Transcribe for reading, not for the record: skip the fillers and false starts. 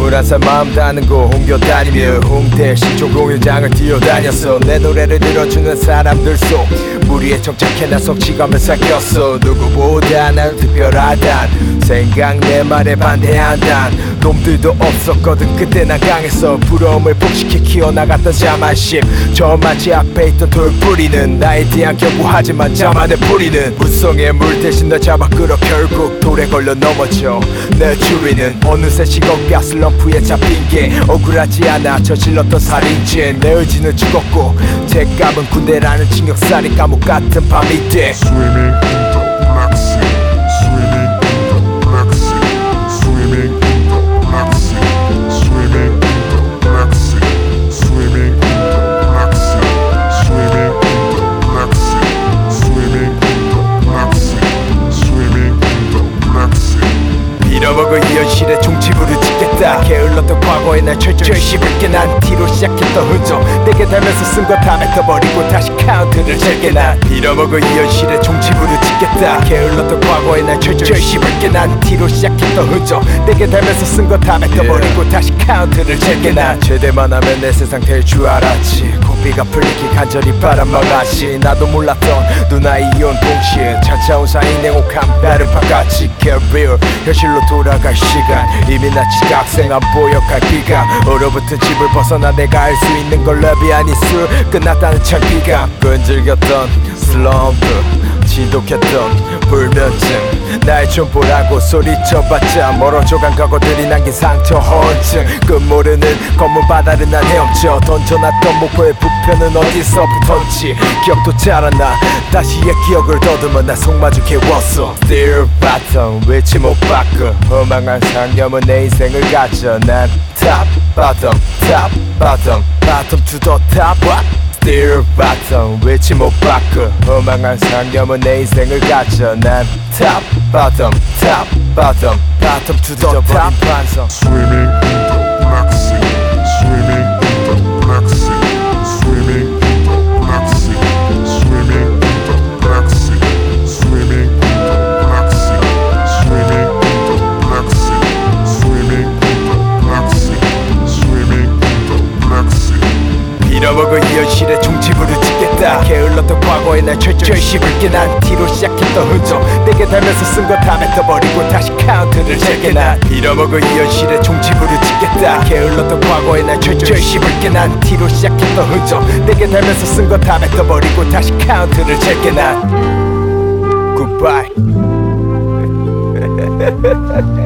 21살 마음 다는 곳 옮겨다니며 홍대 신촌공연장을 뛰어다녔어. 내 노래를 들어주는 사람들 속 무리에 정착해 난 성취감을 삼켰어. 누구보다 난 특별하단 생각 내 말에 반대한단 놈들도 없었거든. 그때 난 강했어. 부러움을 폭식해 키워나갔던 자만심. 저 마치 앞에 있던 돌뿌리는 나에 대한 경고하지만 자만의 뿌리는 물성에 물 대신 널 잡아 끌어 결국 돌에 걸려 넘어져. 내 주위는 어느새 식어가 슬럼프에 잡힌 게 억울하지 않아 저질렀던 살인죄. 내 의지는 죽었고 죄감은 군대라는 징역살이 감옥 같은 밤이 돼. Swimming in the black sea, swimming in the black sea, swimming in the black sea, swimming in the black sea, swimming in the black sea, swimming in the black sea, swimming in the black sea, swimming in the black sea. 빌어먹을 이 현실에 종지부를 찍겠다. 게을렀던 과거에 날 철저히 씹을게. 난 T로 시작했던 흔적 내게 닮아서 쓴 거 다 뱉어버리고 다시 카운트를 잴게. 난 빌어먹을 이 현실에 종지부를 찍겠다. 게을렀던 과거에 날 철저히 씹을게. 난 T로 시작했던 흔적 내게 닮아서 쓴 거 다 뱉어버리고 다시 카운트를 잴게. 난 제대만 하면 내 세상 될 줄 알았지. 고비가 풀리기 간절히 바람막았지. 나도 몰랐던 누나의 이혼 동시에 찾아온 사이 냉혹한 나르파같이 Get real 현실로 돌아갈 시간. 이미 나 지각생 안 보여 갈 길가. 얼어붙은 집을 벗어나 내가 알 수 있는 걸 랩이 아닌 술 끝났다는 창피감. 끈질겼던 슬럼프 지독했던 불면증. 나의 춤보라고 소리쳐봤자 멀어져간 과거들이 남긴 상처 허언증. 끝모르는 검은 바다를 난 헤엄쳐 던져놨던 목표의 부표는 어디서 붙었지 기억도 잘 안 나. 다시 옛 기억을 더듬어 나 속마주 개웠어. Still bottom 위치 못 바꿔 허망한 상념은 내 인생을 가져. 난 top bottom top bottom bottom to the top. What? Still bottom 위치 못 바꿔 허망한 상념은 내 인생을 가져. 난 top bottom top bottom bottom to the top. Swimming in the black sea, swimming in the black sea, swimming in the black sea, swimming in the black sea, swimming in the black sea, swimming in the black sea, swimming in the black sea, swimming in the black sea. 빌어먹을 이 현실에 종지부를 찍겠다. 게을렀던 과거에 날 철저히 씹을게. 난 T로 시작했던 흔적 내게 닮아서 쓴 거 다 뱉어버리고 다시 카운트를 잴게. 난 빌어먹을 이 현실에 종지부를 찍겠다. 게을렀던 과거에 날 철저히 씹을게. 난 T로 시작했던 흔적 내게 닮아서 쓴 거 다 뱉어버리고 다시 카운트를 잴게. 난 Goodbye.